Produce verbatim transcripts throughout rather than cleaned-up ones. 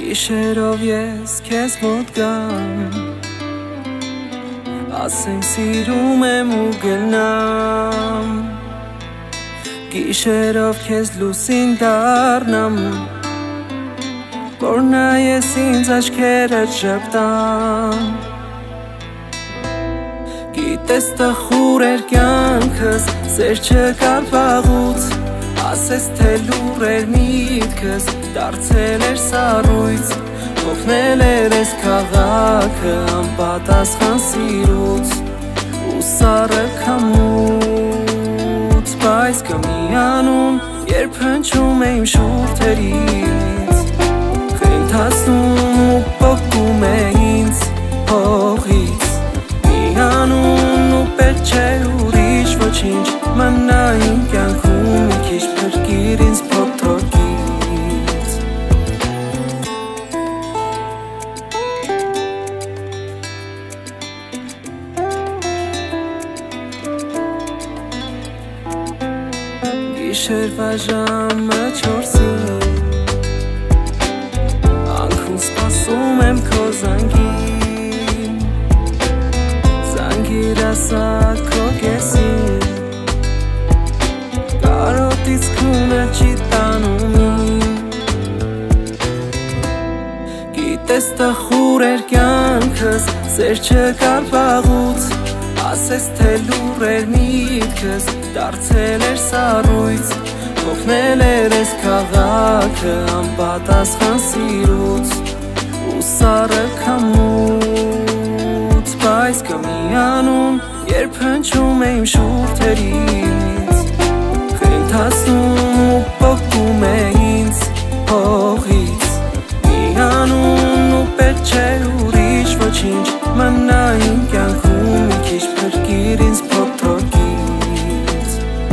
Գիշերով ես քեզ մոտ գամ, ասեմ սիրում եմ ու գնամ, գիշերով քեզ լուսին դառնամ, որ նայես ինձ աչքերդ ժպտան, գիտես տխուր էր կյանքս, սեր չկար վաղուց, ասես թե լուռ էր միտքս, դարձել էր սառույց, հոգնել էր ես քաղաքը անպատասխան սիրուց, ու սառը քամուց, բայց կա մի անուն, երբ հնչում է իմ շուրթերից, խենթացնում ու պոկում է ինձ հողից, մի անուն ու պետք չէ ուրիշ ոչինչ, մնա իմ կյանքում մի քիչ փրկիր ինձ փոթորկից, Գիշերվա ժամը չորսին, անքուն սպասում եմ քո զանգին, զանգիր ասա քո կեսին, կարոտից քունը չի տանում իմ, գիտես տխուր էր կյանքս, սեր չկար վաղուց, ասես թե լուռ էր միտքս, դարձել էր սառույց, հոգնել էր ես քաղաքը անպատասխան սիրուց, ու սառը քամուց, բայց կա մի անուն, երբ հնչում է իմ շուրթերից, խենթացնում ու պոկում է ինձ հողից, մի անուն ու պետք չէ ուրիշ ոչինչ, մնա իմ կյանքում մի քիչ փրկիր ինձ փոթորկից,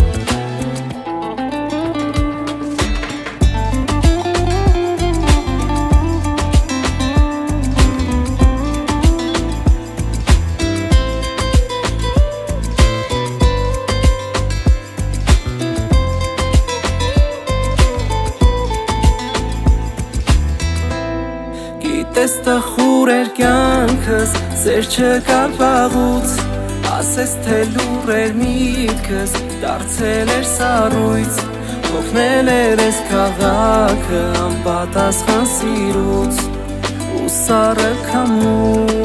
գիտես տխուր էր կյանքս, սեր չկար վաղուց, ասես թե լուռ էր միտքս, դարձել էր սառույց, հոգնել էր ես քաղաքը անպատասխան սիրուց, ու սառը քամուց,